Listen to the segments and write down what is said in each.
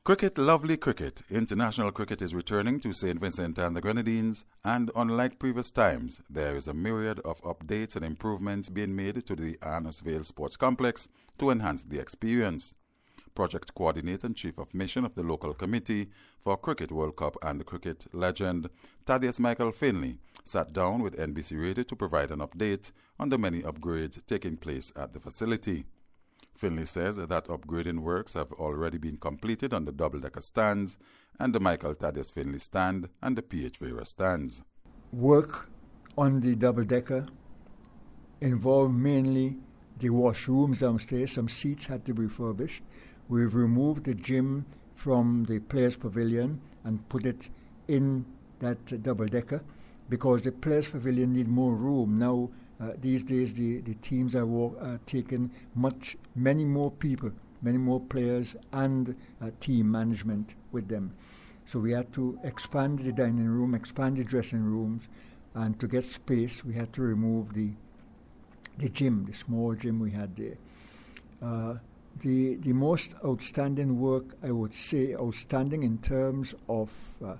Cricket, lovely cricket. International cricket is returning to St. Vincent and the Grenadines, and unlike previous times, there is a myriad of updates and improvements being made to the Arnoursville Sports Complex to enhance the experience. Project Coordinator and Chief of Mission of the local committee for Cricket World Cup and the cricket legend, Thaddeus Michael Finley, sat down with NBC Radio to provide an update on the many upgrades taking place at the facility. Finley says that upgrading works have already been completed on the double-decker stands and the Michael Thaddeus Finley stand and the PH Vera stands. Work on the double-decker involved mainly the washrooms downstairs. Some seats had to be refurbished. We've removed the gym from the Players' Pavilion and put it in that double-decker because the Players' Pavilion need more room. Now, these days, the teams are taking many more people, many more players and team management with them. So we had to expand the dining room, expand the dressing rooms, and to get space, we had to remove the gym, the small gym we had there. The most outstanding work, I would say, outstanding in terms of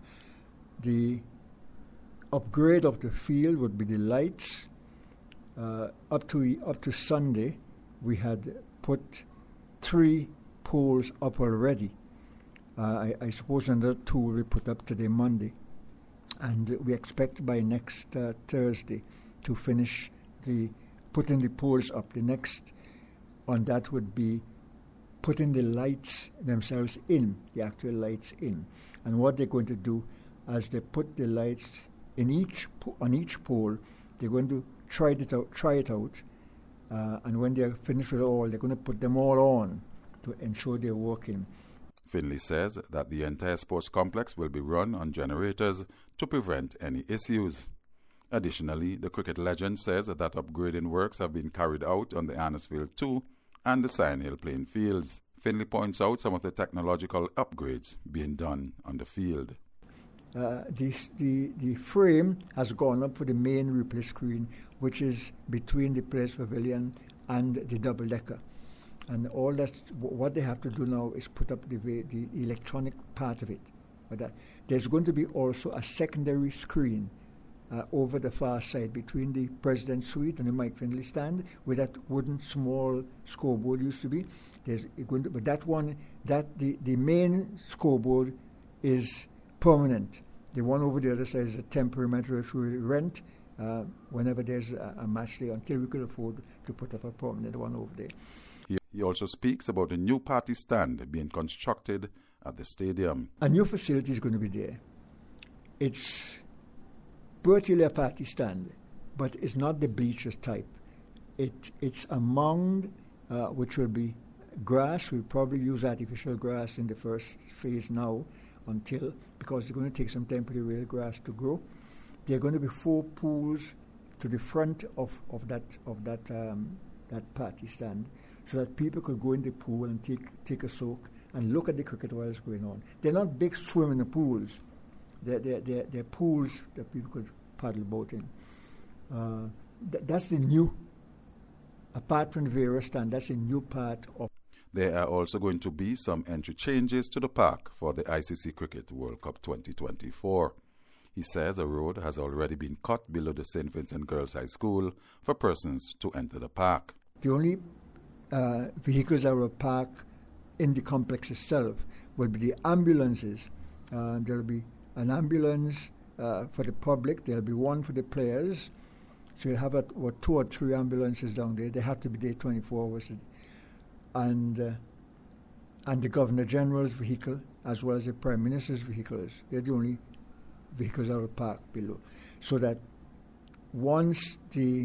the upgrade of the field would be the lights. Up to Sunday, we had put 3 poles up already. I suppose another 2 will be put up today, Monday. And we expect by next Thursday to finish putting the poles up. The next on that would be putting the lights themselves in, the actual lights in. And what they're going to do, as they put the lights on each pole, they're going to try it out, and when they're finished with it all, they're going to put them all on to ensure they're working. Finley says that the entire sports complex will be run on generators to prevent any issues. Additionally, the cricket legend says that upgrading works have been carried out on the Arnoursville 2 and the Sion Hill playing fields. Finley points out some of the technological upgrades being done on the field. The frame has gone up for the main replay screen, which is between the Players' Pavilion and the double-decker. And all that, what they have to do now is put up the electronic part of it. But there's going to be also a secondary screen over the far side between the President's Suite and the Mike Finley stand, where that wooden small scoreboard used to be. But that one, the main scoreboard is permanent. The one over the other side is a temporary matter which we rent whenever there's a match there until we could afford to put up a permanent one over there. He also speaks about the new party stand being constructed at the stadium. A new facility is going to be there. It's virtually a party stand, but it's not the bleachers type. It's a mound which will be grass. We'll probably use artificial grass in the first phase now, because it's going to take some time for the real grass to grow. There are going to be 4 pools to the front of that party stand, so that people could go in the pool and take a soak and look at the cricket while it's going on. They're not big swimming pools. They're pools that people could paddle boat in. That's the new, apart from the Vera stand, that's a new part of. There are also going to be some entry changes to the park for the ICC Cricket World Cup 2024. He says a road has already been cut below the St. Vincent Girls High School for persons to enter the park. The only vehicles that will park in the complex itself will be the ambulances. There will be an ambulance for the public. There will be one for the players. So you'll have 2 or 3 ambulances down there. They have to be there 24 hours. And the Governor General's vehicle, as well as the Prime Minister's vehicles. They're the only vehicles that will park below. So that once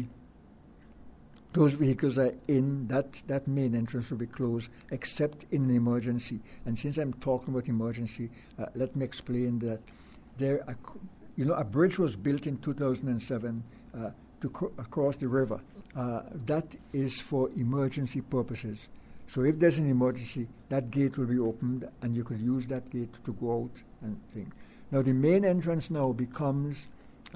those vehicles are in, that main entrance will be closed, except in an emergency. And since I'm talking about emergency, let me explain that a bridge was built in 2007 across the river. That is for emergency purposes. So if there's an emergency, that gate will be opened and you could use that gate to go out and things. Now the main entrance now becomes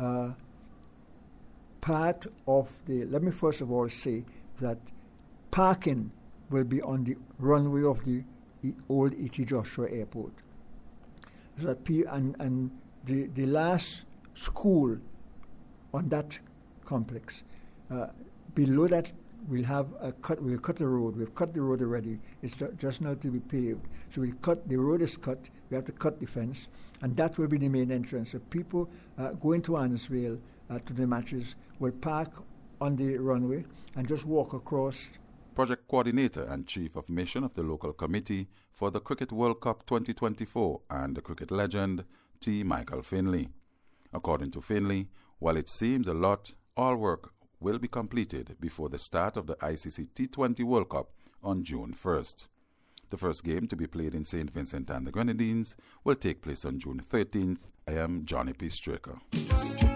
part of let me first of all say that parking will be on the runway of the old E.T. Joshua Airport. So that and the last school on that complex, below that we'll cut the road. We've cut the road already. It's just now to be paved. So the road is cut. We have to cut the fence, and that will be the main entrance. So people going to Arnoldsville to the matches will park on the runway and just walk across. Project coordinator and chief of mission of the local committee for the Cricket World Cup 2024 and the cricket legend T. Michael Finley. According to Finley, while it seems a lot, all work will be completed before the start of the ICC T20 World Cup on June 1st. The first game to be played in St. Vincent and the Grenadines will take place on June 13th. I am Johnny P. Straker.